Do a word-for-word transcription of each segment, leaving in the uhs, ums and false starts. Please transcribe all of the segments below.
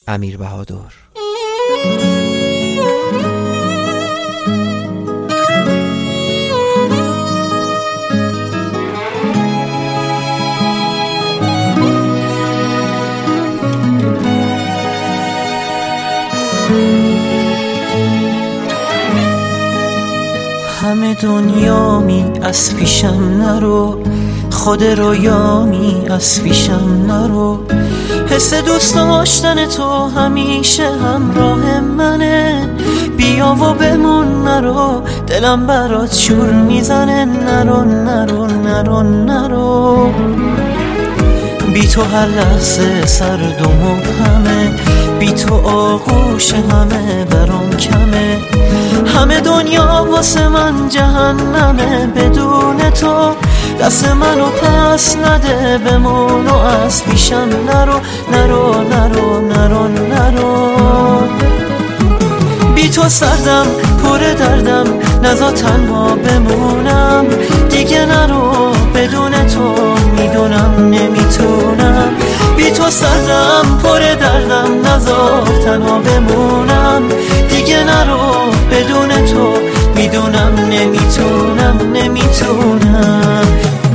امیر بهادر. همه دنیا می از پیشم نرو، خود رویامی از پیشم نرو. حس دوست داشتن تو همیشه همراه منه، بیا و بمون نرو، دلم برات شور میزنه. نرو نرو نرو نرو، بی تو هر لحظه سرد و مبهمه، بی تو آغوش همه برام کمه. همه دنیا واسه من جهنمه، بدون تو دست منو پس نده، بمون و از پیشم نرو نرو نرو نرو نرو. بی تو سردم پر دردم، نزا تنها بمونم دیگه. نرو بدون تو میدونم نمیتونم، بی تو سردم پر دردم، نزا تنها بمونم دیگه. نرو بدون تو میدونم نمیتونم نمیتونم.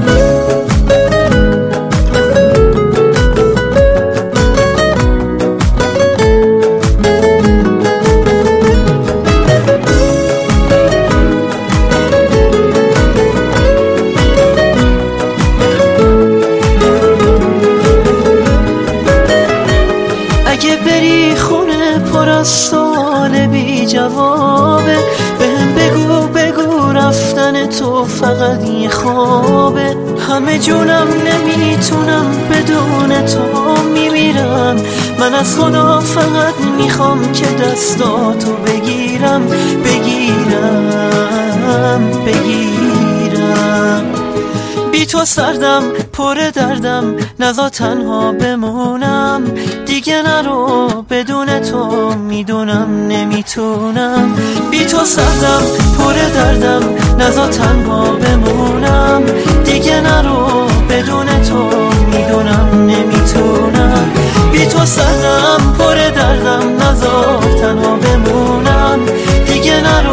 اگه بری خونه پر از سوال بی جوابه، بهم بگو بگو رفتن تو فقط یه خوابه. همه جونم نمیتونم بدون تو میمیرم، من از خدا فقط میخوام که دستاتو بگیرم بگیرم بگیرم. بی تو سردم پر دردم، نزا تنها بمونم دیگه. نرو بدون تو میدونم نمیتونم، بی تو سردم پر دردم، نزا تنها بمونم دیگه. نرو بدون تو میدونم نمیتونم، بی تو سردم پر دردم، نزا تنها بمونم دیگه. نرو